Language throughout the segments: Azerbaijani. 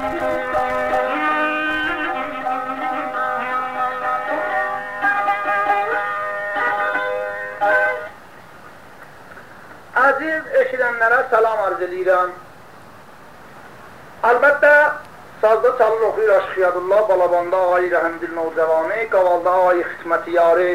Aziz eşidənlərə salam arz edirəm. Əlbəttə, sazda çalır oxuyur Aşıqiyadullah, Balabanda ağayı Rəhəmdil Navcavani, Qavalda ağayı Xidmətiyarı,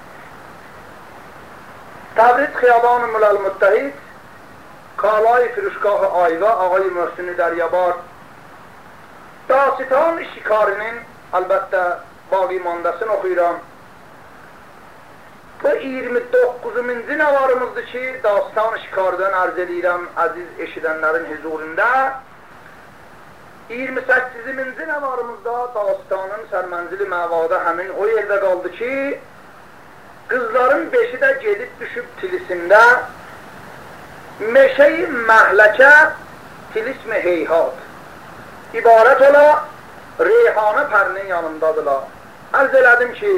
Təbriz Xiyaban-ı Müləl-Müttəhid, Qalay Firuşqah-ı Ayva, ağayı Möhsün-i Dəryabar, Dasitan Şikarinin əlbəttə Bağ-ı Mandasını oxuyuram. Bu 29-cu nəvarımızdır ki, Dastan-ı Şikardan ərz edirəm əziz eşidənlərin huzurunda. 28-ci nəvarımızda Dastanın sərmənzili məvada həmin o yerdə qaldı ki, qızların 5-i də gedib düşüb tilisində, meşəyi məhləkə tilismi heyhat, ibarət ola reyhanə pərinin yanındadılar. Ərz elədim ki,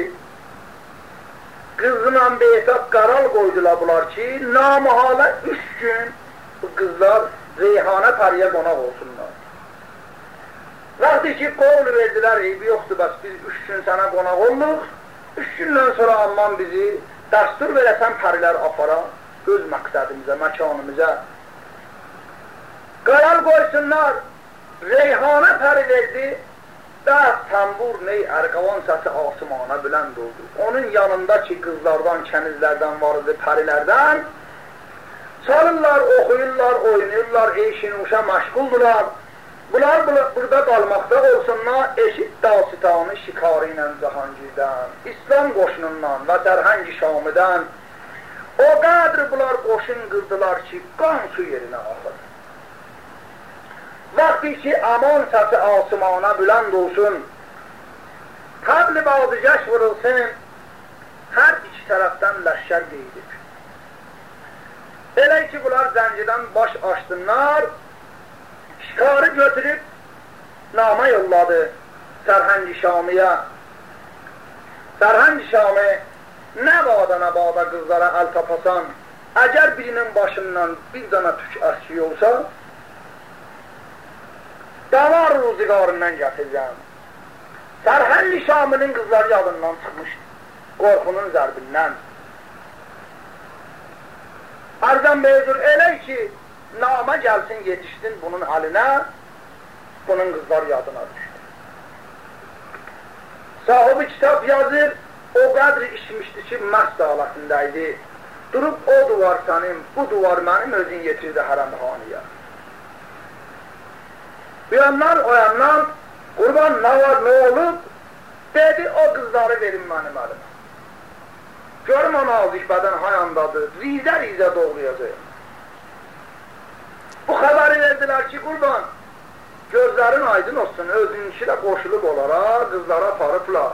qızla beytaq qaral qoydular bunlar ki, namahala 3 gün bu qızlar reyhanə pəriyə qonaq olsunlar. Vaxtı ki, qovlu verdilər, eybi yoxdur, bəs biz 3 gün sənə qonaq olduq, 3 gündən sonra amman bizi dəstur verəsən pərilər apara, öz məqsədimizə, məkanımıza. Qaral qoysunlar, reyhanə pəri verdi, dəst, təmbur, ney, ərqavan səsi asımana bülənd oldu. Onun yanındakı qızlardan, kənizlərdən vardı, pərilərdən çalırlar, oxuyurlar, oynayırlar, eşinuşa məşğuldular. Bunlar burada qalmaqda olsunlar, eşit Dasitanı Şikarı ilə Cahangirdən, İslam qoşunundan və Sərhəng-i Şamidən o qədri bunlar qoşun qırdılar ki, qan su yerinə axır. Vaxtı ki, aman səsi asımana bülənd olsun, təbli bazıcaş vurulsun, hər iki tərəfdən ləşkər qeydib. Elə ki, bunlar zəncidən baş açdınlar, Şikarı götürüb nama yolladı Sərhəng-i Şamiyə. Sərhəng-i Şami nə bada qızlara əl tapasan, əgər birinin başından bir dana tük əski olsa, davar ruzigarından gətirəcəm. Sərhəng-i Şaminin qızları yadından çıxmışdı, qorxunun zərbindən. Arzən beydur elə ki, nama gəlsin, yetişdin bunun əlinə, bunun qızlar yadına düşdü. Sahibi kitab yazır, o qədri işmişdi ki, məst halətindəydi. Durub o duvar sənin, bu duvar mənim özün yetirdi hərəmxaniyə. Bu yandan, o yandan, qurban nə var, nə olub, dedi o qızları verin mənim əlimə. Görüm o nazik bədən hayandadır, rizə doğrayacaq. Bu xəbəri verdilər ki, qurban, gözlərin aydın olsun, özünki də qoşulub olaraq, qızlara aparıblar.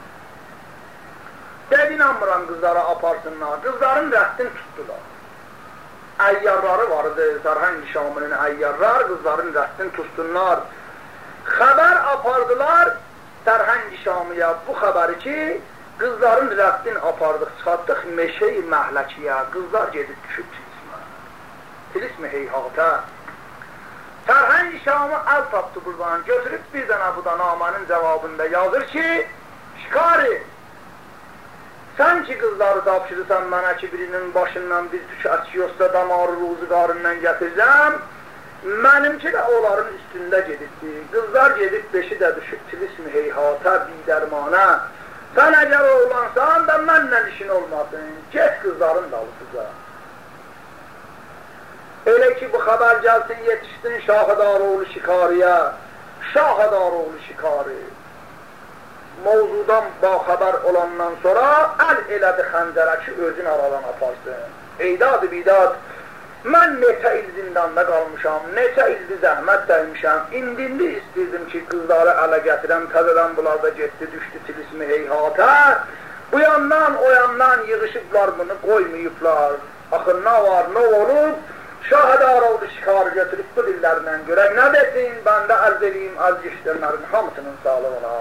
Dedi, inanmıram qızlara aparsınlar, qızların rəddini tutdular. Əyyarları vardı, Sərhəng-i Şaminin əyyarlar, qızların rəddini tutsunlar. Xəbər apardılar Sərhəng-i Şamiyə bu xəbəri ki, qızların rəddini apardıq, çıxartdıq meşə-i məhləkiyə, qızlar gedib düşüb tilismi heyhatə. Sərhəng-i Şamı əl tapdı buradan, götürüb bir dənə bu da namanın cavabında yazır ki, Şikari, sən ki qızları tapşırırsan mənə ki, birinin başından bir tük əski yoxsa damarı ruzigarından gətirəcəm, mənimki də onların üstündə gedibdir. Qızlar gedib 5-i də düşüb tilismi heyhatə, bidərmanə. Sən əgər oğlansan da mənlə işin olmasın, get qızların dalısıca. Elə ki, bu xəbər gəlsin, yetişdin Şahıdaroğlu Şikariyə, Şahıdaroğlu Şikari. Mavzudan baxəbər olandan sonra əl elədi xəncərə ki, özün aradan aparsın. Eydad-ı bidad, mən neçə il zindanda qalmışam, neçə ildi zəhmət dəymişəm, indi istəyirdim ki, qızları ələ gətirəm, təzədən bunlar da getdi, düşdü tilismi heyhatə. Bu yandan, o yandan yığışıblar bunu, qoymayıblar. Axı, nə var, nə olub? Şahıdaroğlu Şikarı götürüb bu dillərindən görək nə desin, mən də ərz edeyim, ərz işlənlərin hamısının sağlığına.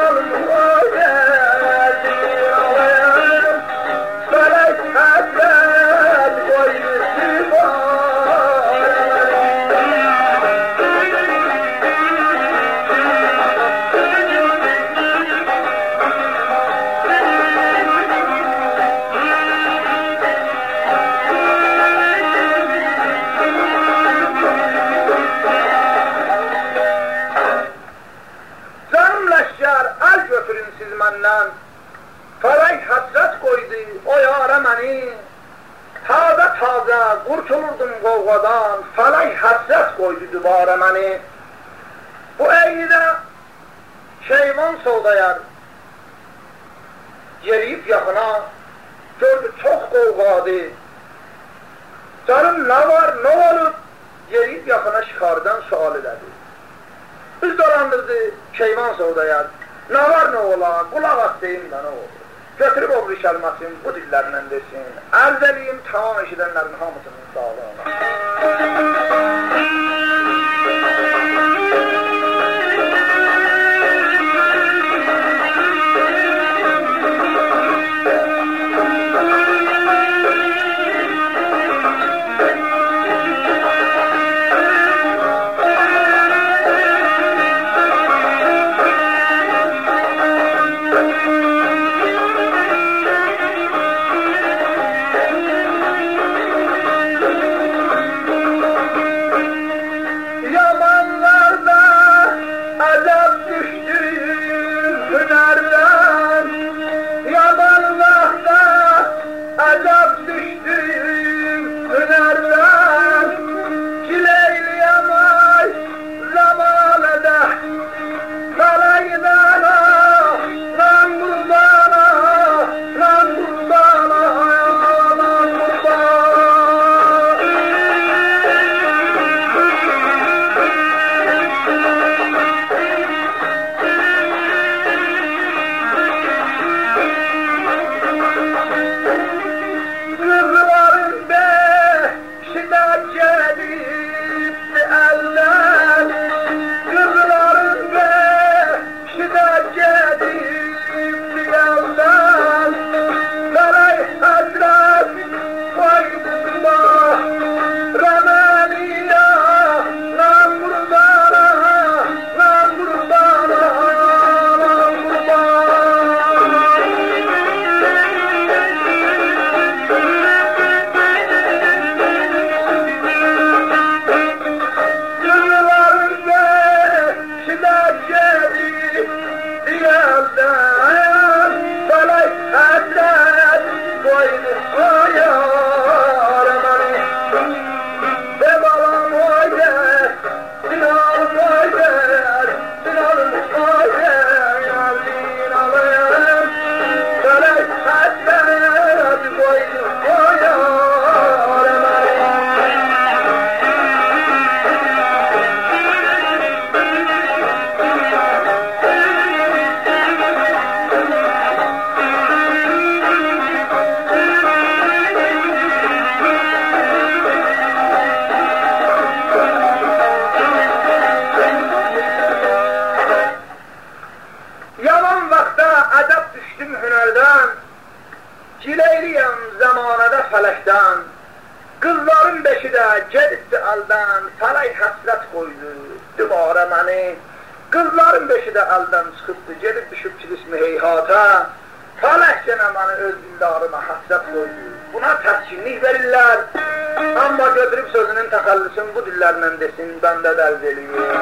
Qurtulurdum qovqadan, falay həsrət qoydu dübarə məni. Bu eynidə şeyvan soldayar, yeriyib yaxına, gördü çox qovqadı. Canım nə var, nə olub? Yeriyib yaxına şikardan sual elədi. Üz dolandırdı şeyvan soldayar, nə var, nə ola, qulaq at deyim də nə olur? Götürüb obru kəlməsin, bu dillərlə desin. Ərz eləyim, tamam eşidənlərin hamısının sağlığına. Qızların beşi də əldən çıxıbdı, gedib düşüb kilismi heyhata, taləhcənə məni öz dildarıma həsrət qoydu. Buna təskinlik verirlər, amma götürüb sözünün təxəllisin bu dillərlə desin, bəndə dərz eləyir.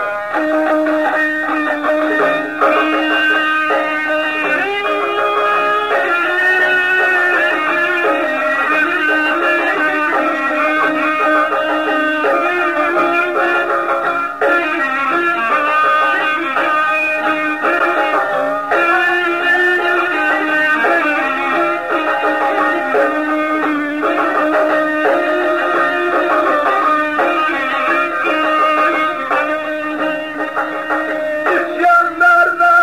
İsyanlarda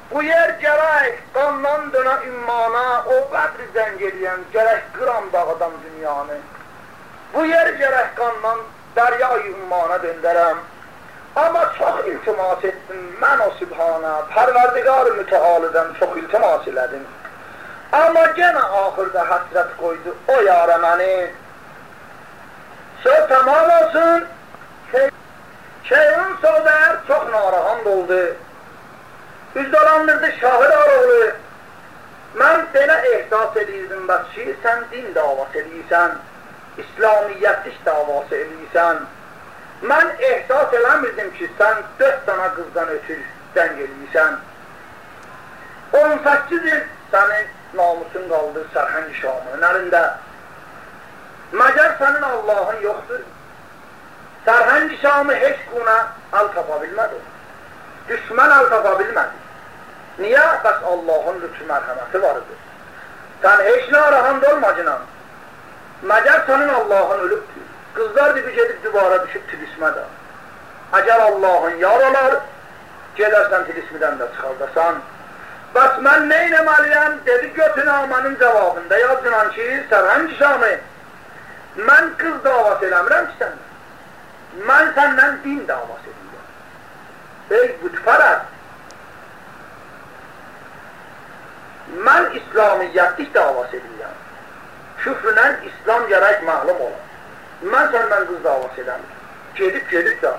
Bu yer gərək qandan dönə ümmana, o qədri zəng eləyən, gərək qıram dağıdan dünyanı. Bu yer gərək qandan dəryayı ümmana döndərəm. Amma çox iltimas etdim mən o Sübhana, Pərverdigar-ı Mütealidən çox iltimas elədim. Amma genə axırda həsrət qoydu o yara məni. Söz tamam olsun, şeyhun sözlər çox narahat oldu. Üzdalandırdı Şahid Aroğlu. Mən belə ehsas edirdim bəs ki, sən din davası eləyirsən, İslamiyyətlik davası eləyirsən. Mən ehsas eləmirdim ki, sən 4 dana qızdan ötür dəng eləyirsən. 18 il sənin namusun qaldı Sərhəng Şamının əlində. Məgər sənin Allahın yoxdur. Sərhəng Şamı heç quna əl tapa bilmədi. Düşmən əl tapa bilmədi. Niyə? Bəs Allahın lütfü mərhəməti var idi. Sən heç narahat olma cinan. Məgər sənin Allahın ölübdür. Qızlar gibi gedib duvara düşüb tilismədə. Əgər Allahın yar olar, gedərsən tilismidən də çıxardasan. Bəs mən nə eləməliyəm? Dedi götünamənin cavabında yazılan ki, Sərhəng Şamı, mən qız davası eləmirəm ki səndən. Mən səndən din davası edirəm. Ey bütpərəst, mən İslamiyyətlik davası edirəm. Küfrünə İslam gərək məhlum olar. Mən səndən qız davası eləmirəm. Gedib də.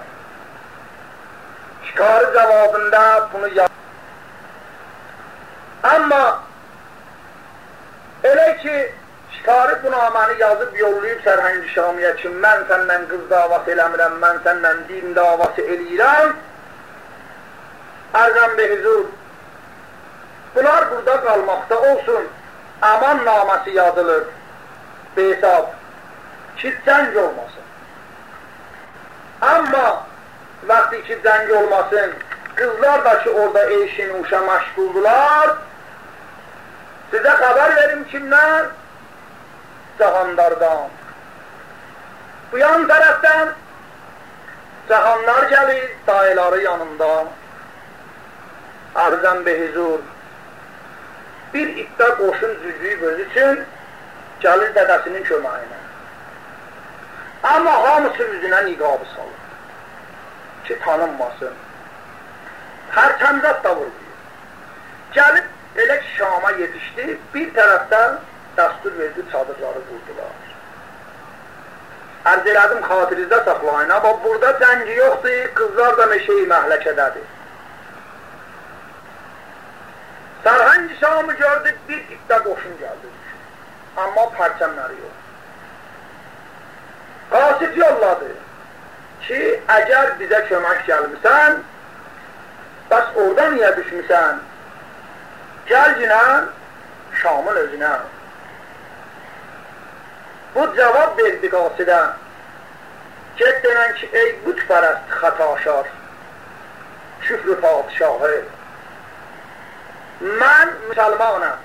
Şikarı cavabında bunu yaz. Amma elə ki, Şikarı bu naməni yazıb yollayıb Sərhəng Şamiyə ki, mən səndən qız davası eləmirəm, mən səndən din davası eləyirəm. Ərzəm behizur, bunlar burada qalmaqda olsun, aman naməsi yazılır, behesab, ki cəng olmasın. Amma vaxtı ki cəng olmasın, qızlar da ki orada eşin uşa məşğuldular, sizə xəbər verim kimdən? Cahandardan. Bu yan tərəfdən cahanlar gəlir, dayıları yanında. Arzən behizur. Bir iddia qoşun düzlüyüb öz üçün gəlir dədəsinin köməyinə. Amma hamısı üzünə niqabı salır ki, tanınmasın. Pərtəmzat da vurduyor. Gəlib elə ki, Şama yetişdi, bir tərəfdən dəstur verdi, çadırları vurdular. Ərz elədim, xatirizdə saxlayın, amma burada cəngi yoxdur, qızlar da meşeyi məhləkədədir. Sərhəng Şamı gördük, bir iddia qoşun gəldi. Amma pərçəmləri yox. Qasid yolladı ki, əgər bizə kömək gəlmirsən, bəs orada niyə düşmüsən? Gəl yine Şam'ın özüne. Bu cevap verdi qasidə. Get denən ki, ey bütpərəst xataşar, küfrü padişahı, mən müsəlmanam,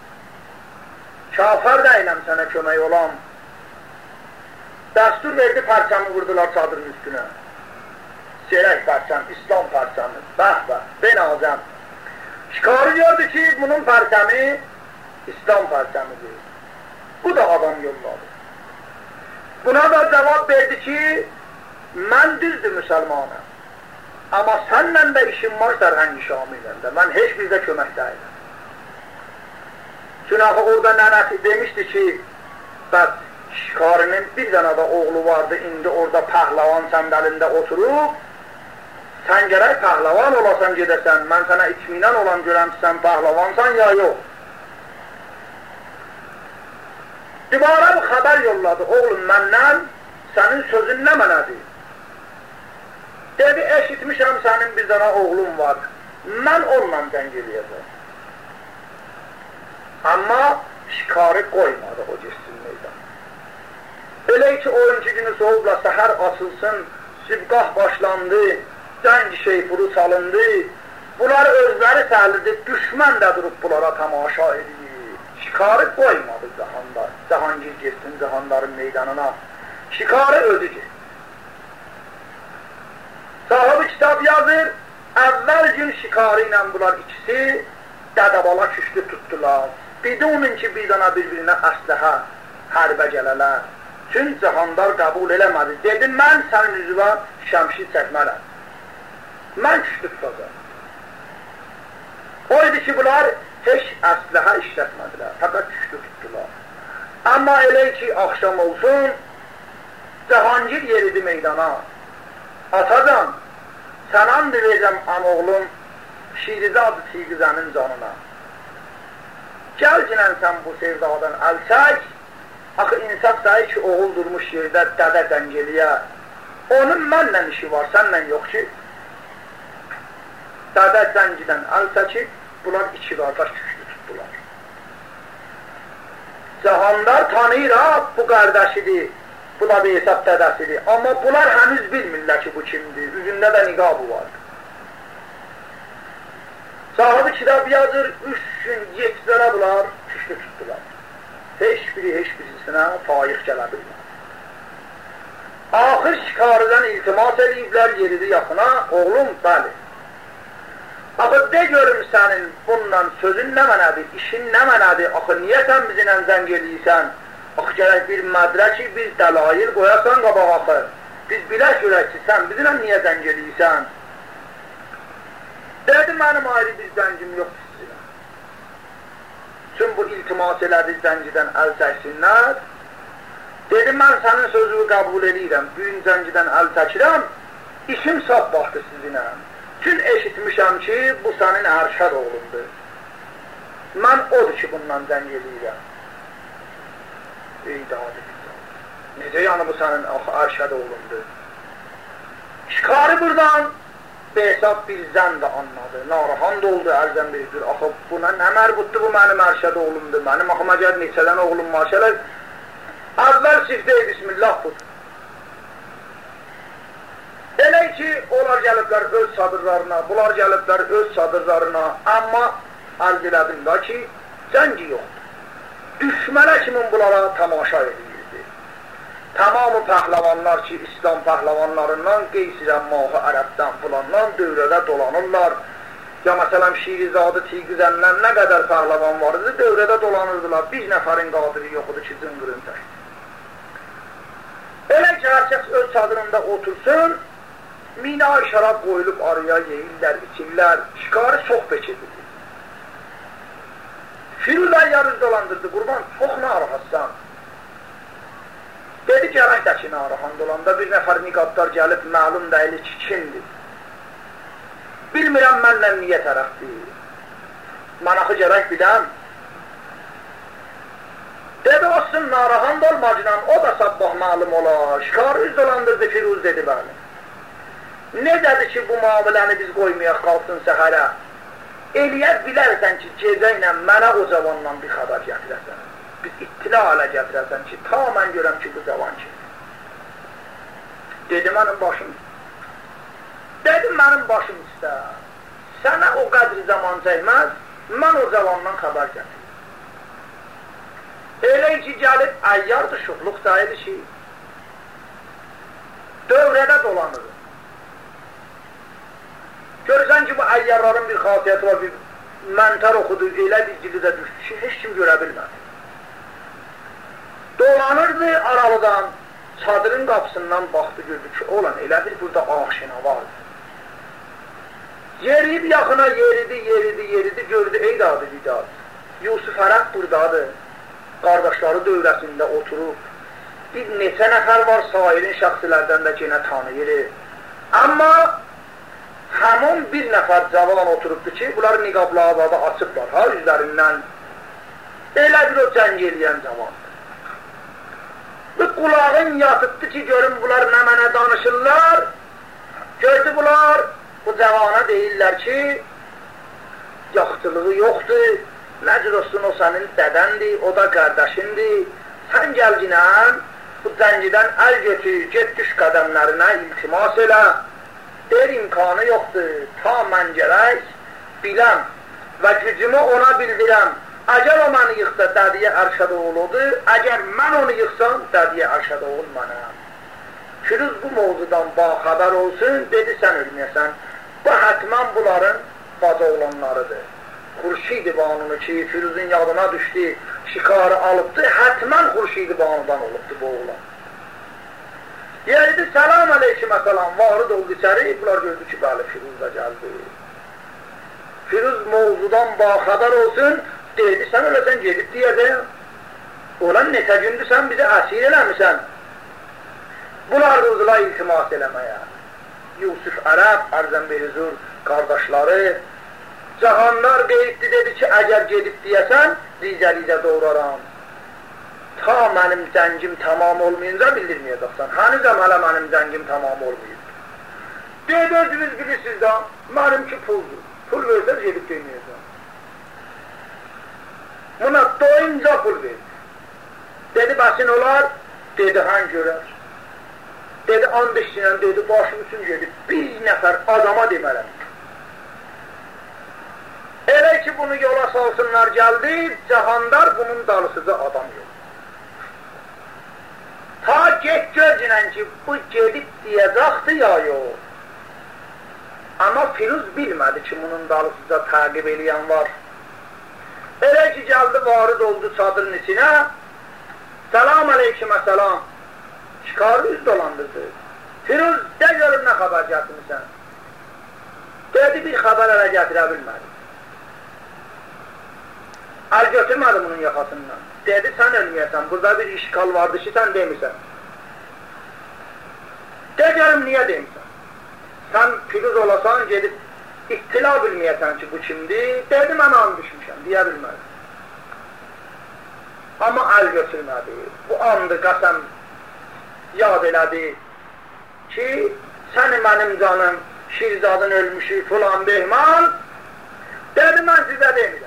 kafir deyiləm sənə kömək olam. Dəstur verdi, pərçəmi vurdular çadırın üstünə. Serək pərçəm, İslam pərçəmi, bəh, benazəm. Şikarı gördü ki, bunun pərçəmi İslam pərçəmidir. Bu da adam yolladı. Buna da cevap verdi ki, mən düzdür müsəlmanım. Amma sənlə də işim var Sərhəng Şamı ilə də. Mən heç bizdə kömək deyiləm. Çünki orada nənəsi demişdi ki, bəs Şikarının bir dənə də oğlu vardı, indi orada pəhləvan səndəlində oturub, sən gərək pəhləvan olasan gedəsən, mən sənə itminən olan görəm ki, sən pəhləvansan ya yox. Dibara bu xəbər yolladı, oğlum məndən, sənin sözün nə mənədir? Dedi, eşitmişəm sənin bir dənə oğlum var, mən onunla cəng eləyəcəm. Amma Şikarı qoymadı o geçsin meydan. Elə ki, oyuncu günü soğubla səhər açılsın, sübqah başlandı, cəng şeyfuru salındı, bunlar özləri səhlidir, düşmən də durub bunlara tamaşa edir. Şikarı qoymadı Cahangir, Cahangir getsin Cahandarın meydanına. Şikarı özü getsin. Sahibi kitab yazır, Əvvəl gün şikarı ilə bunlar ikisi dədəbala küçlü tutdular. Bidunun ki, bir dana bir-birinə əsləhə, hərbə gələlər. Çün Cahandar qəbul eləmədi. Dedi, mən sənin üzvə şəmşir çəkmərəm. Mən küçlü tutacaq. O idi ki, bunlar heç əsləhə işlətmədilər. Fəqət küçlü tutdular. Amma elə ki, axşam olsun, Cahangir yeridi meydana. Atacan, sən and verəcəm əmoğlum Şirizə adı Tiqizənin canına. Gəl cinən sən bu sevdadan əl çək. Axı insaf sayı ki, oğul durmuş yerdə dədə dəngeliyə. Onun mənlə işi var, sənlə yox ki. Dədə dəngidən əl çəkib, bunlar iki qardaş küçlü tutdular. Cahandar tanıyır ha, bu qardaşidir, bu da bir hesab dədəsidir. Amma bunlar həmüz bilmirlər ki, bu kimdir, üzündə də niqabı vardır. Sahibi kitab yazır, 3 gün yetizlərə bunlar küçlü tutdular. Heç birisinə faiq gələ bilmir. Axır şikarıdan iltimas ediblər, yeridi yaxına, oğlum, bəli. Axı, de görüm sənin bununla sözün nə mənədir, işin nə mənədir, axı, niyə sən bizimlə zəng eləyirsən? Axı, gərək bir mədrəki, biz dəlail qoyasan qabaq axı. Biz bilək görək ki, sən bizimlə niyə zəng eləyirsən? Dedi, mənim ayrı bir zəngim yoxdur sizinlə. Tüm bu iltimas elədi zəncidən əl çəksinlər. Dedi, mən sənin sözünü qəbul edirəm, gün zəncidən əl çəkirəm, işim saf baxdı sizinlə. Tün eşitmişəm ki, bu sənin ərşad oğlundur. Mən odur ki, bundan zəng edirəm. Ey dadı, necə yəni bu sənin ərşad oğlundur? Şikarı buradan Behzad bir zən də anladı. Narahan da oldu, ərzən birdir. Axı, buna nə mərbutdur, bu mənim ərşad oğlumdur. Mənim axıma gəl neçədən oğlum var. Əvvəl siftəyi bismillah budur. Elə ki, onlar gəliblər öz çadırlarına, bunlar gəliblər öz çadırlarına. Amma ərz elədimdə ki, zəngi yoxdur. Düşmənə kimin bunlara tamaşa edir. Tamamı pəhləvanlar ki, İslam pəhləvanlarından qeysirən mahı ərəbdən filandan dövrədə dolanırlar. Ya məsələn, Şirizadı Tiqizəndən nə qədər pəhləvan var idi, dövrədə dolanırdılar. Bir nəfərin qadiri yox idi ki, zıngırın tək. Elə ki, hər kəs öz çadırında otursun, mina şərab qoyulub araya yeyirlər, içirlər, şikarı çox beçidir. Firuzlar yarız dolandırdı, qurban, çox narahatsan. Dedi, gərəkdəki narahan dolanda bir nəfər niqabdar gəlib, məlum dəyili ki, kimdir? Bilmirəm mənlə niyə tərəfdir? Mən axı gərək biləm. Dedi, olsun, narahan dolmacıdan, o da sabbah məlum olar. Şikarı üz dolandırdı, Firuz dedi bəli. Necədir ki, bu muamiləni biz qoymayaq, qalsın səhərə? Eləyər bilərsən ki, gecə ilə mənə o cavandan bir xəbər gətirəsən. Biz ittila alə gətirəsən ki, ta mən görəm ki, bu cavan ki. Dedi, mənim başım. Dedim, mənim başım istə. Sənə o qədri zaman çəkməz, mən o cavandan xəbər gətirim. Elə ki, gəlib əyyardır, şuxluq sayıdır ki, dövrədə dolanır. Görürsən ki, bu əyyarların bir xasiyyəti var, bir məntər oxudu, elə bir cilidə düşdü ki, heç kim görə bilmədi. Dolanırdı aralıdan, çadırın qapısından baxdı, gördü ki, olan elə bir burada aşina vardı. Yeriyib yaxına, yeridi, gördü, ey dadı, Vidat. Yusuf Ərəb buradadır, qardaşları dövrəsində oturub. Bir neçə nəfər var, sairin şəxsilərdən də yenə tanıyır. Amma həmin bir nəfər cavan oturubdur ki, bunlar niqablı açıblar, ha, üzlərindən. Elə bir o cəng eləyən cavandır. Bu qulağın yatıbdı ki, görün bunlar nə mənə danışırlar. Gördü bunlar, bu cavana deyirlər ki, yaxçılığı yoxdur, nəcür olsun o sənin dədəndir, o da qardaşındır. Sən gəlginən, bu zəngidən əl götür, get düş qədəmlərinə iltimas elə. Der imkanı yoxdur, ta mən gərək biləm və gücümü ona bildirəm. Əgər o məni yıxsa, dədiyə ərşad oğludur, əgər mən onu yıxsam, dədiyə ərşad oğul mənəm. Firuz bu mövzudan baxəbər olsun, dedi sən ölməyəsən. bu hətmən bunların baca olanlarıdır. Xurşid-i Banunu ki, Firuzun yadına düşdü, şikarı alıbdı, hətmən Xurşid-i Banudan olubdu bu oğlan. Yerdi, səlam aleyküm əsəlam, varid oldu içəri, bunlar gördü ki, bəli, Firuz da gəldi. Firuz mövzudan baxadar olsun, dedi, sən öləsən gedib deyəcək, olan neçə gündür sən bizə əsir eləmişsən. Bunlar da uzula iltimas eləməyə. Yusuf Ərəb, Ərzənbeyhuzur qardaşları, Cahandar qeyddi, dedi ki, əgər gedib deyəsən, rizə-rizə doğraram. Ta mənim zəngim tamam olmayınca bildirməyəcəksən. Hənizəm hələ mənim zəngim tamam olmayıb. Dedi, özünüz bilirsiniz da, mənimki puldur. Pul versəz gedib deməyəcəm. Buna doyunca pul verdi. Dedi, bəsin olar, dedi, hän görər. Dedi, and işləyən, dedi, başım üçün gedib, bir nəfər adama demələm. Elə ki, bunu yola salsınlar gəldi, Cahandar bunun dalısıca adam yox. Ta get gözünən ki, bu gedib deyəcəkdir ya yox. Amma Firuz bilmədi ki, bunun dalısıca təqib eləyən var. Elə ki, gəldi, varid oldu çadırın içinə, səlam aleyküm əsəlam, şikarı üz dolandırdı. Firuz, de görüm nə xəbər gətirmişsən? Dedi, bir xəbər ələ gətirə bilmədi. Əl götürmədi bunun yaxasından. Dedi, sən ölməyəsən, burada bir işgal vardı ki, sən demirsən. De görüm, niyə demirsən? Sən Firuz olasan, gedib ittila bilməyəsən ki, bu kimdir? Dedi, mən an düşmüşəm, deyə bilmədim. Amma əl götürmədi. Bu andı, qəsəm yad elədi ki, səni mənim canım, Şirzadın ölmüşü, filan Behman, dedi, mən sizə demirəm.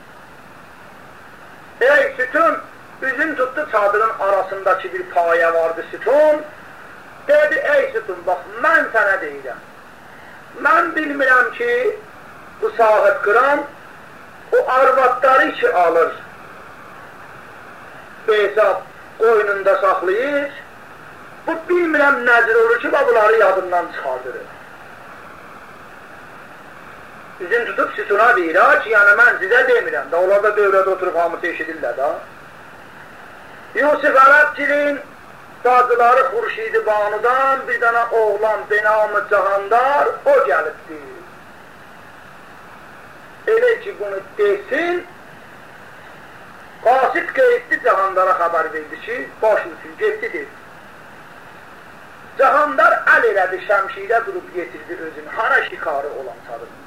Ey sütun, üzün tutdu çadırın arasındakı bir paya vardı sütun, dedi, ey sütun, bax, mən sənə deyirəm. Mən bilmirəm ki, bu sahib qıran, o arvadları ki alır, hesab qoynunda saxlayır, bu bilmirəm nəzir olur ki, bunları yadından çıxardırır. Üzün tutub sütuna deyir, ki, yəni mən sizə demirəm da, onlar da dövrədə oturub hamısı eşidirlər da. Yusuf Ərəbçinin dacıları Xurşid-i Banudan bir dənə oğlan Benamı Cahandar, o gəlibdir. Elə ki, bunu desin, qasid qeyddi Cahandara xəbər verdi ki, başlısın, getdi dedi. Cahandar əl elədi, şəmşirə durub getirdi özünü, hara şikarı olan sarıdır.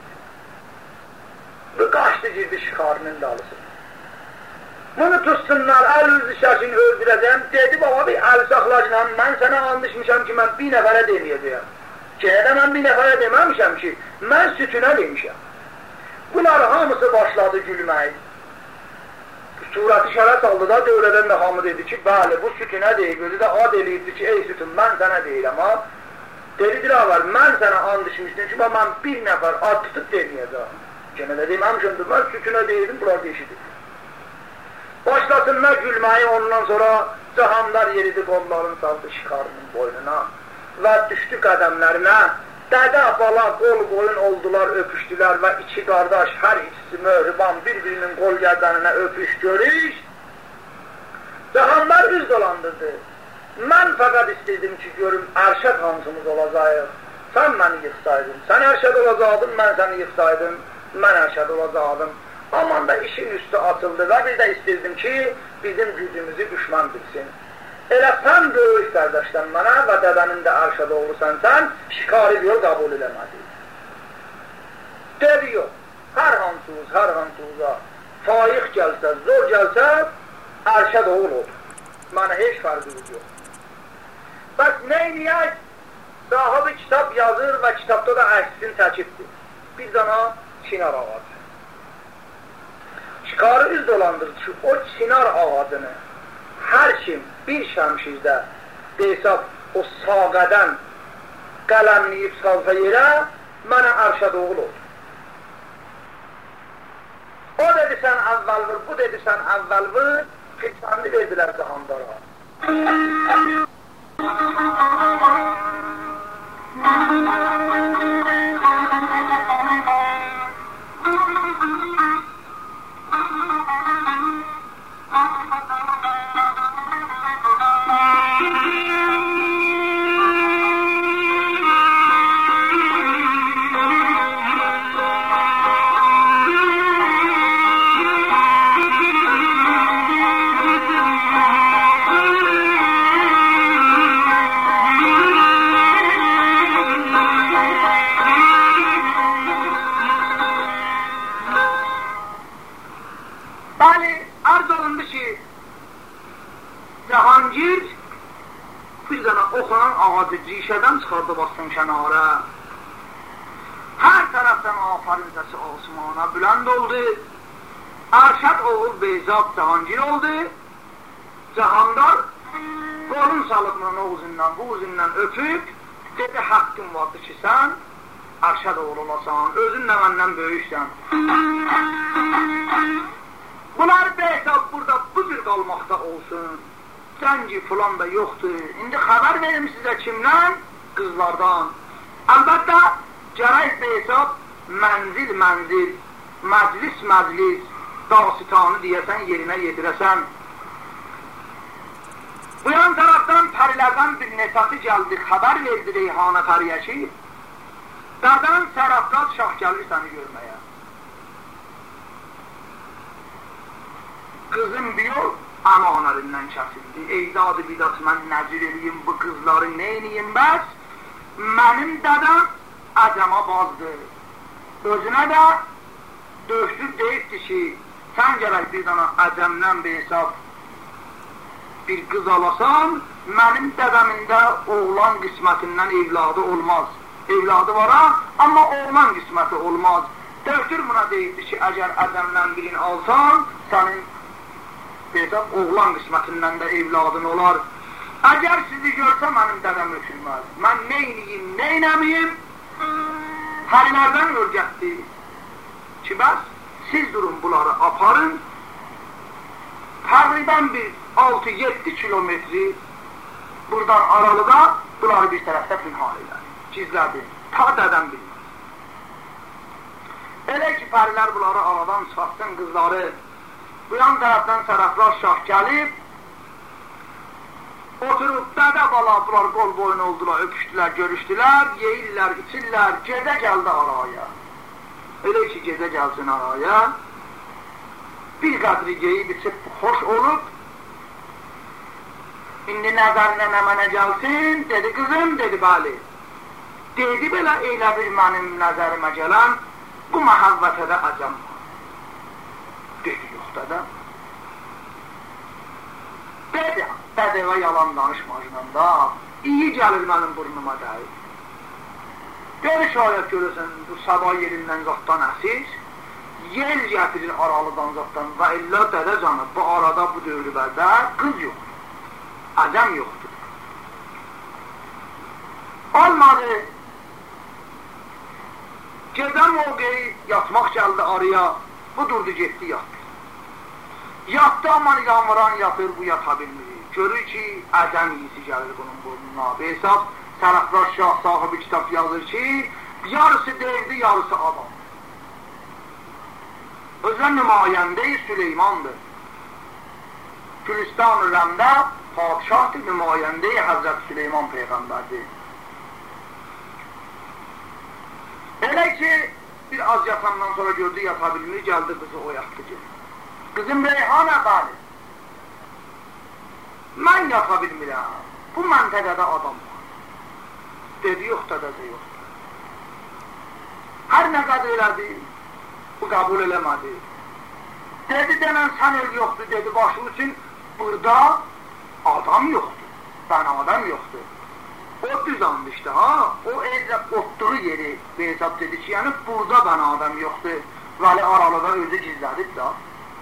Bu qaçdı girdi şikarının dalısı. Bunu tutsunlar, əl-yüzü şəkini öldürəcəm, dedi, baba bir əl saxlacınam, mən sənə anlaşmışam ki, mən bir nəfərə deməyəcəyəm. Gənədə mən bir nəfərə deməmişəm ki, mən sütünə demişəm. Bunlar hamısı başladı gülmək. Surəti şərət aldı da, dövrədən də hamı dedi ki, bəli, bu sütünə deyil, gözü də ad eləyirdi ki, ey sütün, mən sənə deyirəm, ha. Dedi, dilavar, mən sənə anlaşmışdım ki, mən bir nəfər ad tutub deməyəcəm. Gənədə deməmişimdir, mən sütünə deyirdim, bunlar deşidir. Başlasınlar gülməyi, ondan sonra Cahandar yeridi qollarını saldı şikarının boynuna və düşdü qədəmlərinə. Dədə, bala, qol boyun oldular, öpüşdülər və iki qardaş, hər ikisi möhriban bir-birinin qol gərdəninə öpüş görüş. Cahandar üz dolandırdı. Mən fəqət istəydim ki, görüm, ərşəd hansımız olacaq. Sən məni yıxsaydın, sən ərşəd olacaqdın, mən səni yıxsaydım, mən ərşəd olacaqdım. Aman da işin üstü atıldı və bir də istəyirdim ki, bizim gücümüzü düşman bilsin. Elə sən böyük qardaşdan mənə və dədənin də ərşəd olursan sən, şikari diyor, qəbul eləmədi. Dedi, yox, hər hansınıza faiq gəlsə, zor gəlsə, ərşəd olur. Mənə heç fərqimiz yox. Bəs neyniyək? Sahibi kitab yazır və kitabda da əksin çəkibdir. Bir dana çinar ağacı. Şikarı üz dolandırır ki, o çinar ağacını hər kim bir şəmşirdə hesab o sağədən qələmləyib salsa yerə, mənə ərşəd oğul olur. O dedi sən əvvəl vur, bu dedi sən əvvəl vur, fitnəni verdilər Cahandara. ağacı cişədən çıxardı basın kənara. Hər tərəfdən afarin səsi osmana bülənd oldu. Arşad oğul Beyzad Cahangir oldu. Cahandar qolun salıbla o uzindən bu uzindən öpüb dedi, haqqın vardı ki sən Arşad oğul olasan, özün də məndən böyüksən. Bunlar Beyzad burada bu cür qalmaqda olsun. Cəngi filan da yoxdur. İndi xəbər verim sizə kimdən? Qızlardan. Əlbəttə, gərək Beyzad mənzil, məclis, dasitanı deyəsən, yerinə yedirəsən. Bu yan tərəfdən pərilərdən bir nesası gəldi, xəbər verdi Reyhanə Pəriyə ki, dədən Sərafqaz şah gəlir səni görməyə. Qızım bir yol əmanərindən kəsildi. Eydadı bidat mən nəcir eləyim, bu qızları neyniyim bəs? Mənim dədəm əcəma bazdı. Özünə də dövsüb deyibdi ki, sən gərək bir dana əcəmdən bir hesab bir qız alasan, mənim dədəmində oğlan qismətindən evladı olmaz. Evladı var ha, amma oğlan qisməti olmaz. Dövsür buna deyibdi ki, əgər ədəmdən birini alsan, sənin hesab oğlan qismətindən də evladın olar. Əgər sizi görsə, mənim dədəm ötülməz. Mən neyniyim, neynəmiyim? Hərilərdən örgətdi ki, bəs siz durun bunları aparın, təqribən bir 6-7 kilometri buradan aralıda bunları bir tərəfdə pinhal edər, gizlədi, ta dədəm bilmez. Elə ki, pərilər bunları aradan çıxartsın qızları, bu yan tərəfdən Sərafqaz şah gəlib, oturub dədə bala bunlar qol boyun oldular, öpüşdülər, görüşdülər, yeyirlər, içirlər, gecə gəldi araya. Elə ki, gecə gəlsin araya, bir qədri yeyib içib xoş olub, indi nəzərinə nə mənə gəlsin, dedi qızım, dedi bəli. Dedi belə, elə bir mənim nəzərimə gələn, bu məhəvvətədə əcəm var. Dedi, yox dədə. Dedi, dədəvə yalan danışmacından da, iyi gəlir mənim burnuma dəyir. Dedi, şayət görürsən, bu sabah yerindən zatdan əsir, yel gətirir aralıdan zatdan və illə dədə canı, bu arada, bu dövrübərdə qız yoxdur. Əcəm yoxdur. Olmadı. Gedən mövqeyi yatmaq gəldi araya, bu durdu, getdi, yatdı. Yatdı, amma yağmıran yatır, bu yata bilmir. Görür ki, əcəm iyisi gəlir bunun burnuna. Hesab, Sərafqaz şah sahibi kitab yazır ki, yarısı devdi, yarısı adam. Özlə nümayəndə-i Süleymandır. Gülistan-ı Rəmdə padişahdır, nümayəndə-i Həzrət Süleyman Peyğəmbərdir. Elə ki, bir az yatandan sonra gördü, yata bilmir, gəldi qızı oyatdı ki. Qızım Reyhanə bəli, mən yata bilmirəm, bu məntəqədə adam var. Dedi, yox dədədə yoxdur. Hər nə qədər elədi, bu qəbul eləmədi. Dedi, denən sən el yoxdur, dedi, başı üçün burada adam yoxdur, ben adam yoxdur. O düz andı işte ha, o eldə otduğu yeri Beyzad dedi ki, yəni burada ben adam yoxdur. Vəli aralıda özü gizlədib da.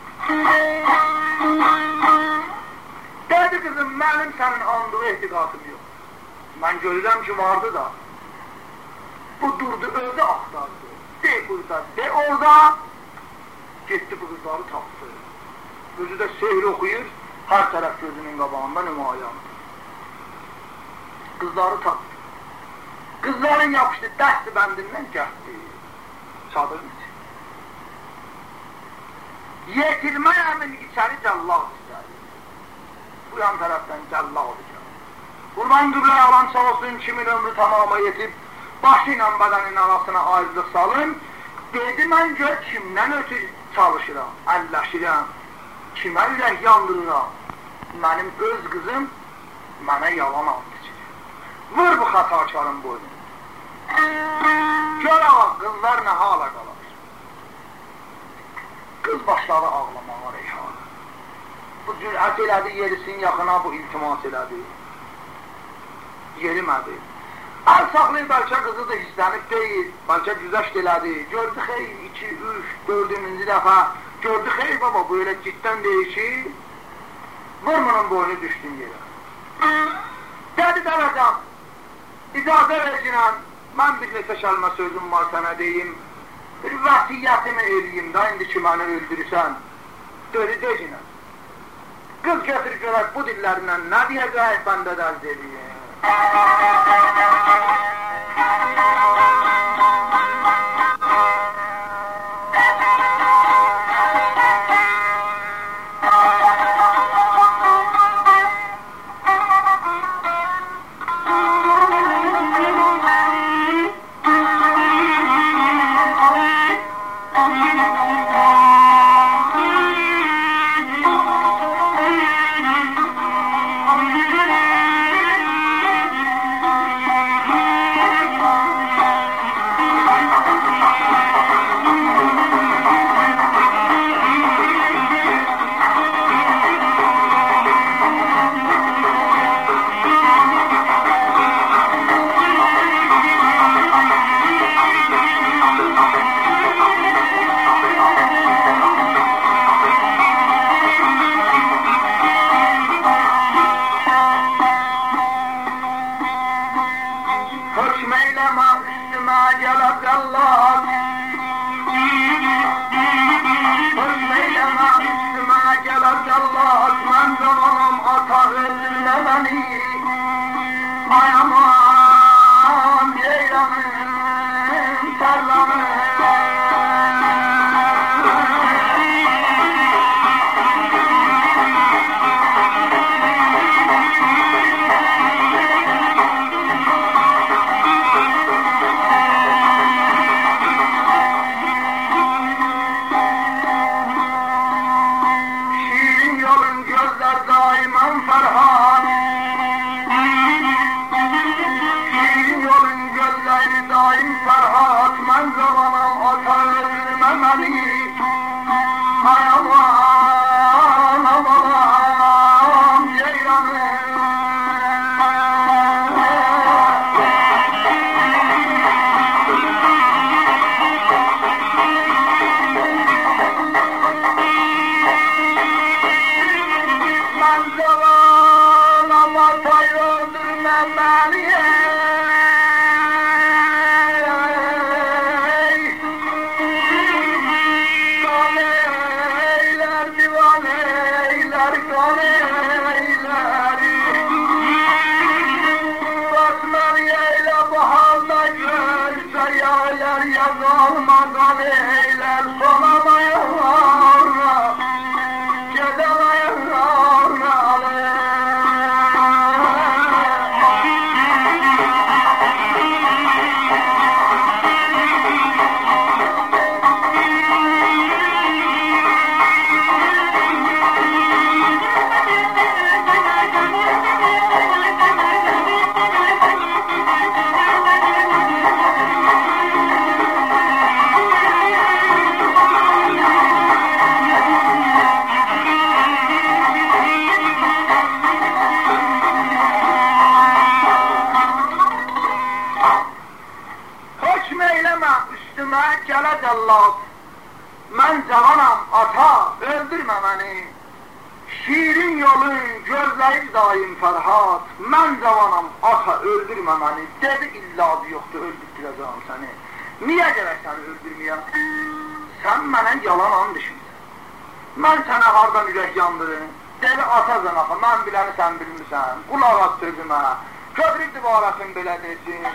Dedi kızım, mənim sənin andığı ehtiqatım yox. Mən görürəm ki, vardı da. Bu durdu, özü axtardı. De burada, de orada. Getdi bu qızları tapdı. Özü də seyir oxuyur, hər tərəf gözünün qabağında nümayandı. Qızları tapdı. Qızların yapışdı, dəsti bəndindən gəldi. Çadırın içi. Yetirməyəmin içəri cəllad istədi. Bu yan tərəfdən cəllad istədi. Qurban qıblə alan sağ olsun, kimin ömrü tamama yetib, başı ilə bədənin arasına ayrılıq salın. Dedi, mən gör kimdən ötür çalışıram, əlləşirəm, kimə ürək yandırıram. Mənim öz qızım mənə yalan anlayacaq. Vur bu xatakarın boynu. Gör ağa, qızlar nə hala qalar. Qız başladı ağlamağa Reyhanə. Bu cürət elədi, yerisin yaxına bu iltimas elədi. yerimədi. Əl saxlayıb bəlkə qızı da hissənib deyil, bəlkə güzəşt elədi, gördü xeyr, 2, 3, 4-cü dəfə, gördü xeyr baba, bu elə ciddən deyir ki, vurmunun boynu düşdün yerə. Dedi dərəcəm, icazə vercinəm, mən bir neçə kəlmə sözüm var sənə deyim, bir vəsiyyətimi eləyim da, indi ki məni öldürürsən, dedi decinəm. Qız gətir görək bu dillərindən nə deyəcək, bəndə dərz edeyim. Mən cavanam, ata, öldürmə məni. Şirin yolun gözləyir daim Fərhat. Mən cavanam, ata, öldürmə məni. Dedi, illabı yoxdur, öldürtürəcəm səni. Niyə gərək səni öldürməyəm? Sən mənə yalan and düşmüsən. Mən sənə hardan ürək yandırım? Dedi, ata zanaxa, mən biləni sən bilmirsən. Qulaq az sözümə. Köprük divarəsin belə desin.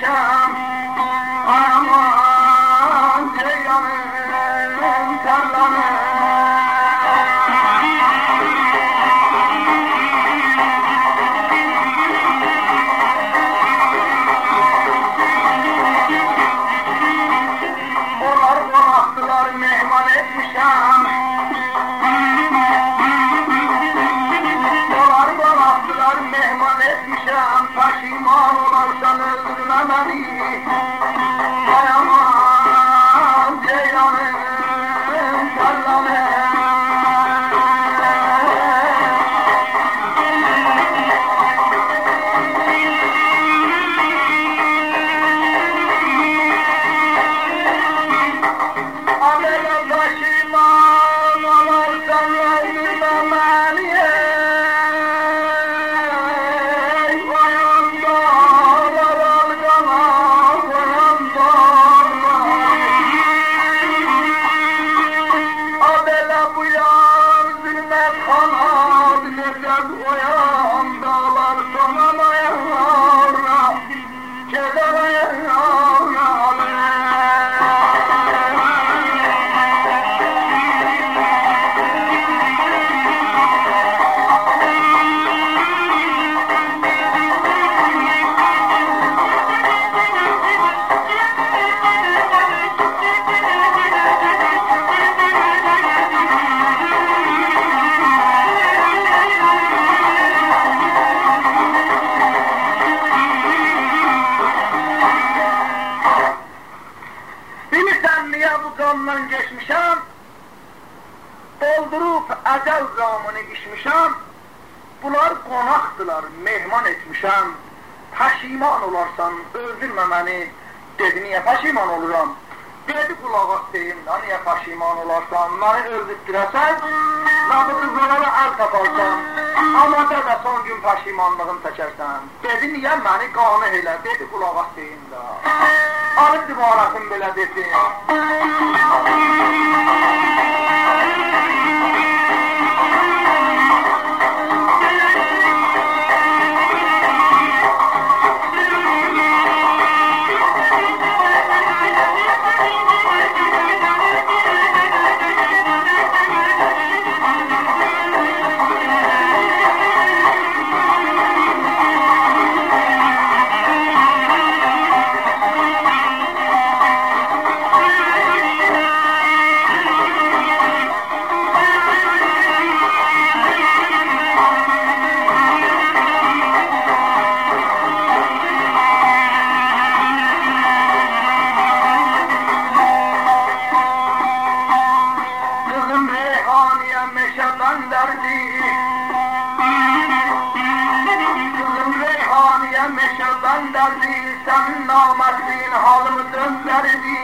etmişəm aman ceylanım tərlanım onlar qonaqdılar mehman etmişəm mehman etmişəm, peşiman olarsan öldürmə məni. Ay aman ceylanım, tərlanım. Amələ peşiman olarsan öldürmə məni. Geçmişəm, doldurub əcəl zamını içmişəm, bunlar qonaqdılar, mehman etmişəm, peşiman olarsan, öldürmə məni, dedi, niyə peşiman oluram? Dedi, qulağa deyim da, niyə peşiman olarsan, məni öldürdürəsən, nabıtı qonara əl taparsan, amma da son gün peşimanlığın çəkərsən. Dedi, niyə məni qanı elə, dedi, qulağa deyim da. Alıb divarasın belə dedi. Senin namertin halımı döndürdü.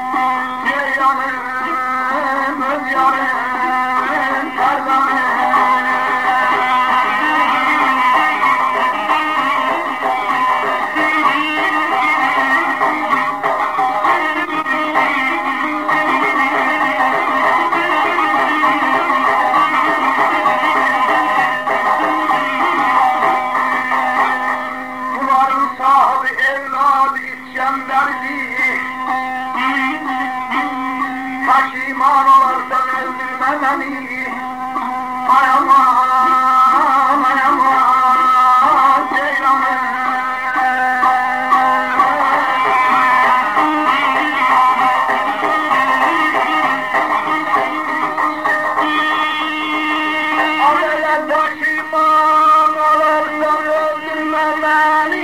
Ceylanım, öz yarım, terlanım. Peşiman olarsan öldürmə məni. Ay aman, ay aman, ceylanım. Amələ peşiman olarsan öldürmə məni.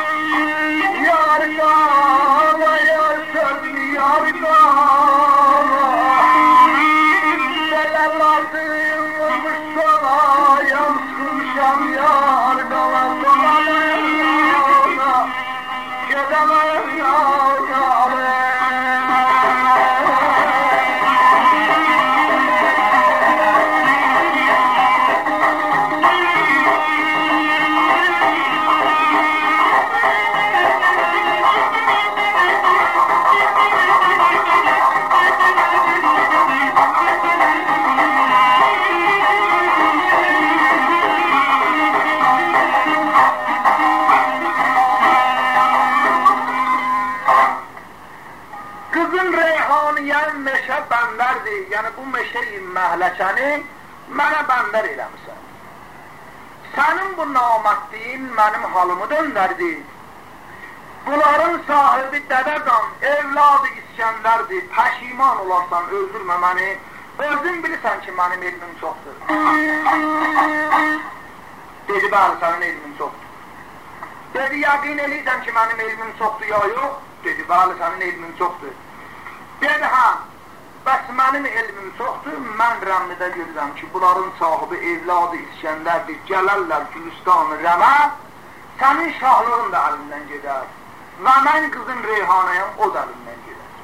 Yar deyən meşə bəndərdir, yəni bu meşəyi məhləkəni mənə bəndər eləmişsən. Sənin bu namərdliyin mənim halımı döndərdi. Bunların sahibi dədədan, evladı İskəndərdir, pəşiman olarsan, öldürmə məni, özün bilirsən ki, mənim elmim çoxdur. Dedi, bəli, sənin elmin çoxdur. Dedi, yəqin eləyirsən ki, mənim elmim çoxdur, ya yox? Dedi, bəli, sənin elmin çoxdur. Dedi, hə, bəs mənim elmim çoxdur, mən rəmlidə görürəm ki, bunların sahibi evladı İskəndərdir, gələrlər Gülüstan-ı Rəmə, sənin şahlığın da əlindən gedər və mən qızın Reyhanəyəm, o da əlindən gedər.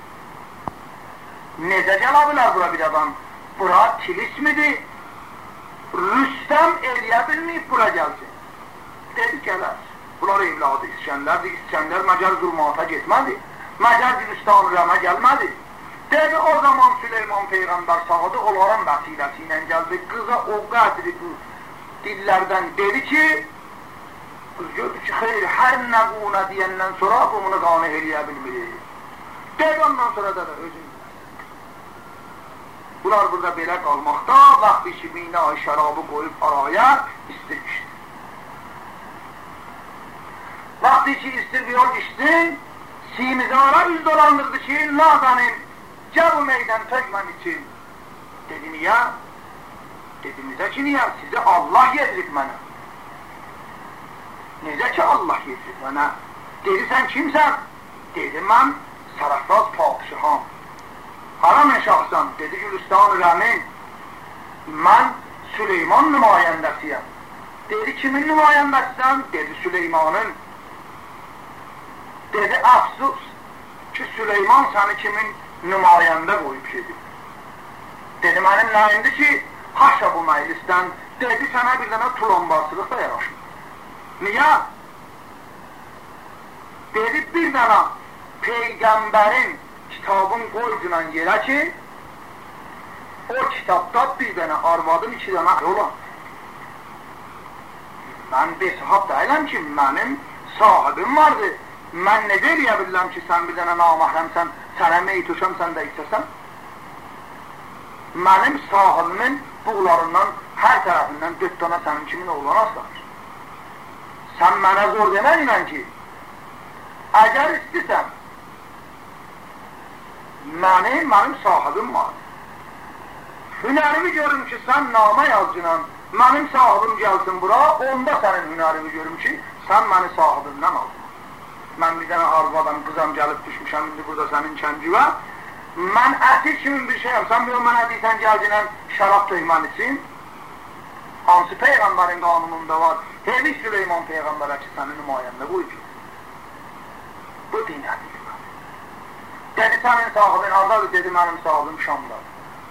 Necə gələ bilər bura bir adam? Bura kilis midir? Rüstəm eləyə bilməyib bura gəlsin. Dedi, gələr. Bunlar evladı İskəndərdir, İskəndər Məcər Zülmata getmədi, Məcər Gülüstan-ı Rəmə gəlmədi. Dedi, o zaman Süleyman Peyğəmbər sağdı, onların vəsiləsi ilə gəldi. Qıza o qədri bu dillərdən dedi ki, qız gördü ki, xeyr, hər nə buna deyəndən sonra bunu qanı eləyə bilmir. Dedi, ondan sonra da özün. Bunlar burada belə qalmaqda, vaxtı ki, minə ay şərabı qoyub araya istirmişdir. Vaxtı ki, istirbiyor içsin, simizara üz dolandırdı ki, nazanim, gəl bu meydən tökmən için. Dedi, niyə? Dedi, necə ki, niyə? Sizi Allah yedirik mənə. Necə ki, Allah yedirik mənə? Dedi, sən kimsən? Dedi, mən Sərəfraz padişaham. Haramın şahsan, dedi, Gülüstan-ı Rəmin. Mən Süleyman nümayəndəsiyəm. Dedi, kimin nümayəndəsisən? Dedi, Süleymanın. Dedi, əfsus ki, Süleyman səni kimin nümayəndə qoyub gedir. Dedi, mənim nəyimdir ki, haşa bu məclisdən, dedi, sənə bir dənə tulambarsılıq da yaraşır. Niyə? Dedi, bir dənə Peyğəmbərin kitabın qoydunan yerə ki, o kitabda bir dənə arvadın, iki dənə olan. Mən besahab deyiləm ki, mənim sahibim vardır. Mən necə eləyə bilirəm ki, sən bir dənə namahrəmsən, sənə mey töşəm, sən də içəsən? Mənim sahibimin buğlarından, hər tərəfindən 4 dana sənin kimin oğlan aslanır. Sən mənə zor deməyinən ki, əgər istəsən, mənim sahibim var. Hünərimi görüm ki, sən nama yazcınan, mənim sahibim gəlsin bura, onda sənin hünərimi görüm ki, sən məni sahibimdən aldın. Mən bir dənə arvadan, qızam gəlib düşmüşəm, indi burada sənin kəncivə. Mən əti kimin bir şeyəm, sən bir o mənə deysən gəlcinən şərab töymən için. Hansı Peyğəmbərin qanununda var? Hevi Süleyman Peyğəmbərə ki, səni nümayəndə qoyub. Bu dinədir. Dedi, sənin sahibin hardadır? Dedi, mənim sahibim Şamdadır.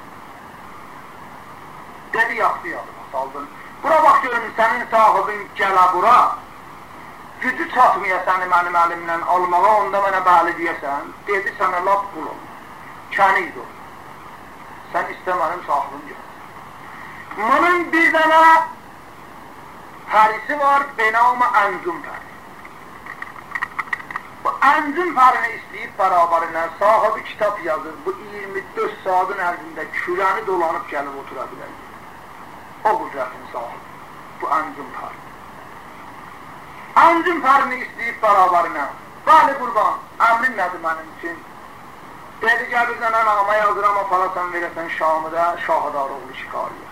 Dedi, yaxşı yadıma saldın. Bura bax görün, sənin sahibin gələ bura. Gücü çatmaya səni mənim əlimdən almağa, onda mənə bəli deyəsən. Dedi, sənə laf qul ol. Kəniz ol. Sən istə mənim sahibim gəl. Bunun bir dənə pərisi var, benamı Əncüm pəri. Bu Əncüm pərini istəyib bərabərindən sahibi kitab yazır. Bu 24 saatın ərzində kürəni dolanıb gəlib otura bilər. O qüdrətin sahibi. Bu Əncüm pəri. Əncüm pərini istəyib bərabərinə. Bəli qurban, əmrin nədir mənim üçün? Dedi, gəl bir dənə nama yazıram, aparasan verəsən Şamıda, Şahadar oğlu şikariyə.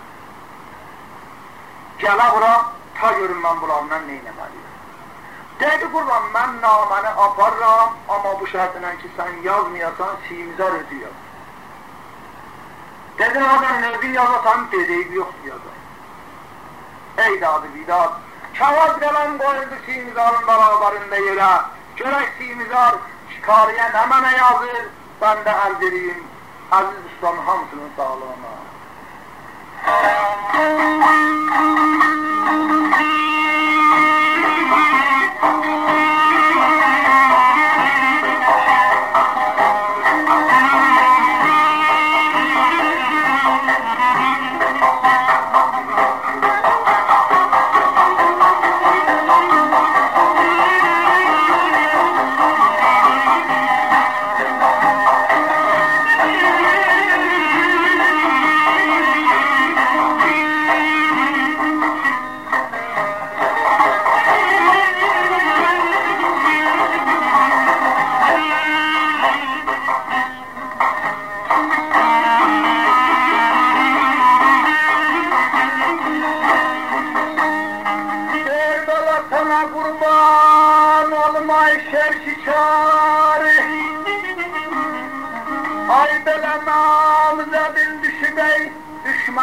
Gələ bura, ta görün mən bunlarından neynəməliyim. Dedi, qurban, mən naməni aparıram, amma bu şərtlə ki, sən yazmayasan, simizar özü yaz. Dedi, nədən özü yazasan, dediyib yoxdur yazar. Ey dadı bidat, Kavaz gələn qoyuldu simizarın bərabərində yerə. Görək simizar şikariyə nə mənə yazır, mən də ərz edeyim, əziz ustam hamısının sağlığına.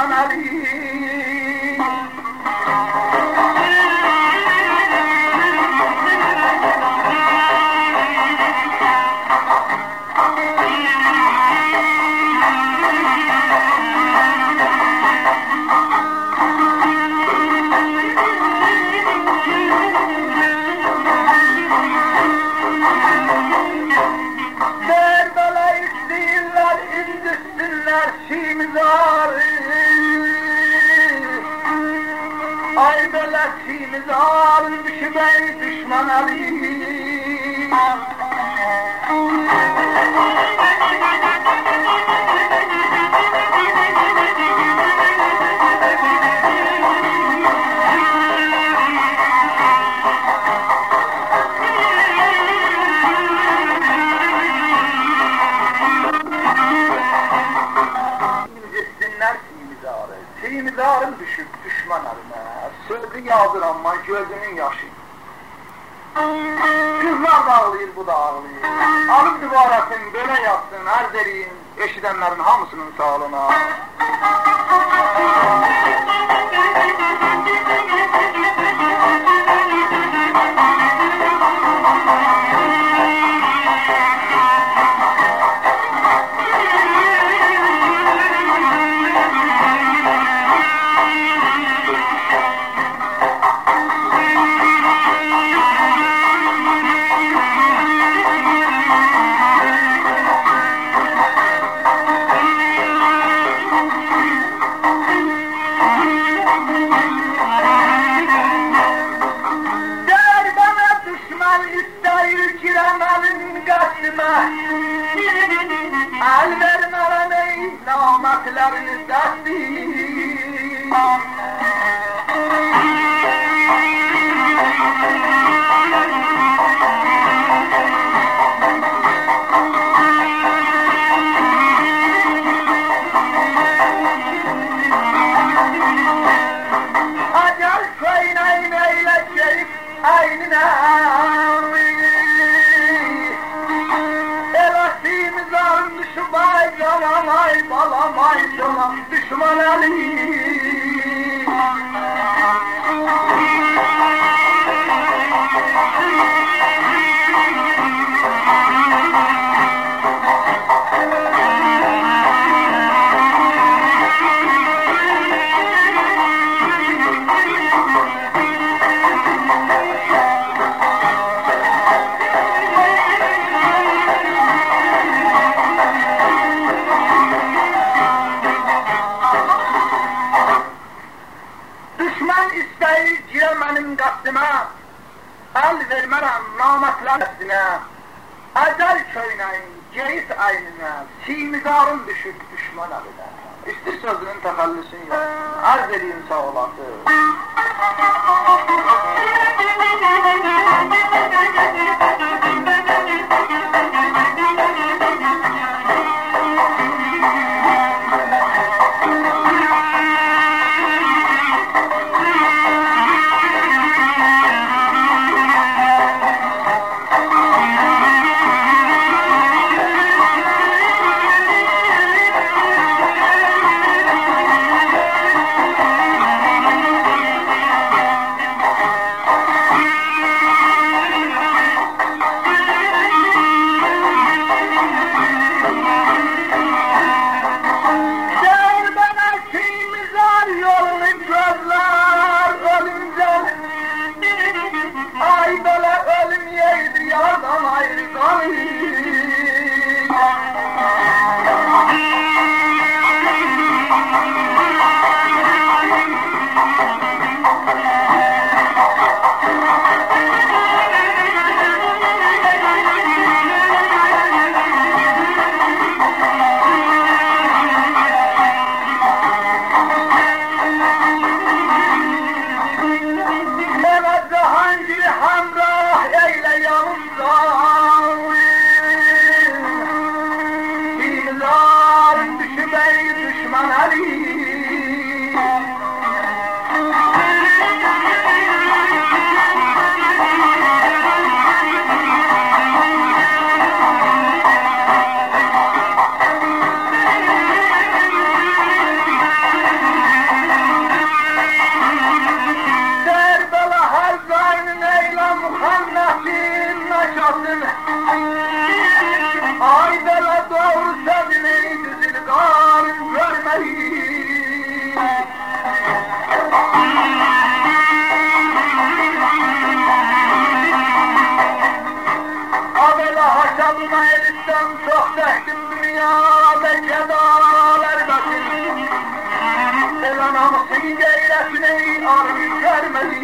düşməməli. Ay beləsimiz alın düşməyi düşman Ali. Simizarım düşüb düşman əlimə, sözü yazır amma gözünün yaşı. Kızlar da ağlayır, bu da ağlayır. Alıb divarasın, belə yatsın, ərz edeyim, eşidənlərin hamısının sağlığına. El vermələm ey namatlərini dəsti. Acəl köynəyin eyləcəyib əyninə. Balamay, balamay, canım düşman Ali. El vermərəm namatlərinə, əcəl köynəyin geyib əyninə, simizarın düşüb düşman əlinə. İstir sözünün təxəllüsünü yoxsun, ərz edeyim sağ olasın. hesabıma edipten çok çektim dünyada kedalar basit. Selanamsın geyretine arı görmedi.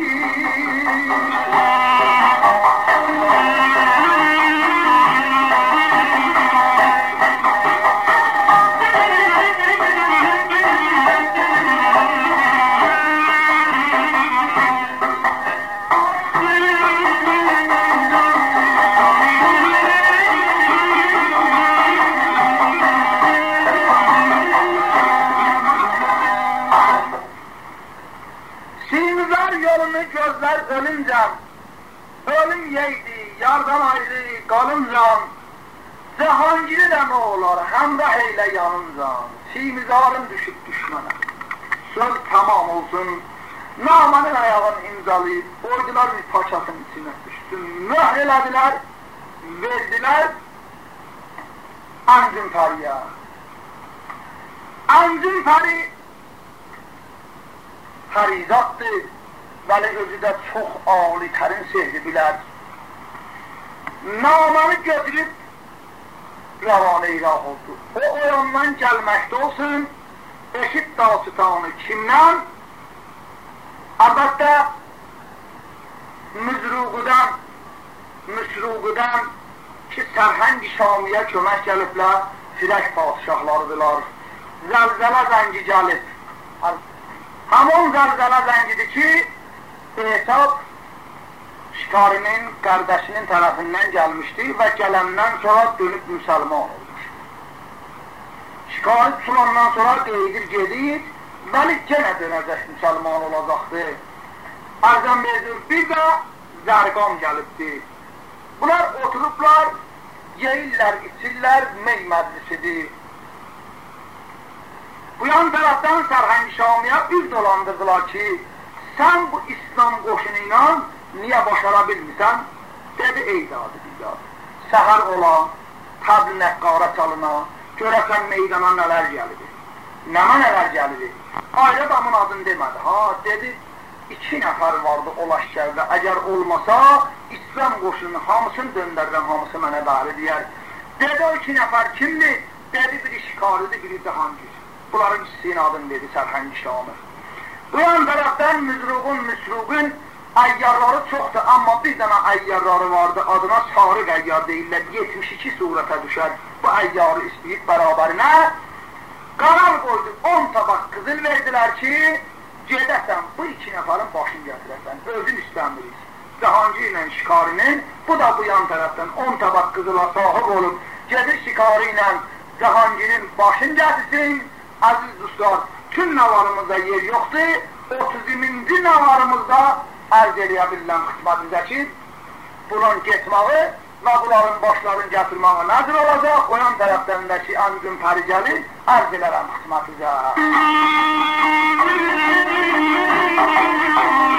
Gözler ölünce, ölüm yeydi, yardan ayrı kalınca, Cahangir'e de ne olur, hemrah eyle yanınca, simizarın düşüp düşmene. Söz tamam olsun, namanın ayağını imzalayıp, koydular bir paçasının içine düştüm, mührelediler, verdiler, Ancın Pari'ye. Ancın Pari, farizattı. Vəli özü də çox ağlı, tərin sehri bilər. Namanı götürüb rəvanə iraq oldu. O yandan gəlməkdə olsun, eşit dağıtanı kimdən? Əlbəttə, Müsruqıdan ki, Sərhəng-i Şamiyə kömək gəliblər, Firək padişahlarıdırlar. Zəlzələ zəngi gəlib. Həmon zəlzələ zəngidir ki, Hesab Şikarinin kardeşinin tarafından gelmişti ve gelenden sonra dönüp Müslüman olmuş. Şikari tutulandan sonra değdir gedir, veli gene dönecek Müslüman olacaktı. Arzan verdir, bir de Zərqam gelipti. Bunlar oturuplar, yeyirler, içirler, mey məclisidir. Bu yan taraftan Sərhəng-i Şamiyə üz dolandırdılar ki, sen bu İslam qoşunuyla niye başara bilmirsən? Dedi, eydadı bizar. Səhər ola, təbl nəqqara çalına, görəsən meydana nələr gəlir. Nəmə nələr gəlir? Ayrı adamın adını demədi. Ha, dedi, 2 nəfər vardı o ləşkərdə. Əgər olmasa, İslam qoşunun hamısını döndərdən, hamısı mənə bəri deyər. Dedi, o 2 nəfər kimdir? Dedi, biri Şikaridir, biri Cahangir. Bunların ikisinin adını dedi, Sərhəng-i Şamir. Bu yan taraftan Müsruqun əyyarları çoxdur, amma bir dənə əyyarları vardı, adına Sarıq əyyar deyirlər, 72 surətə düşər. Bu əyyarı istəyib bərabərinə qarar qoydu, 10 tabaq qızıl verdilər ki, gedəsən, bu 2 nəfərin başını gətirəsən, özün istəmirik. Cahangir ilə Şikarinin, bu da bu yan tərəfdən 10 tabaq qızıla sahib olub, gedir Şikari ilə Cahangirin başını gətirsin, əziz dostlar, tüm navarımızda yer yoxdur, 30-ci navarımızda ərz eləyə bilən xidmətimizə ki, bunun getməyi və bunların başlarını gətirməyi nəzir olacaq, o yan tərəflərindəki Ancın Pari gəlir, ərz elərəm xidmətimizə.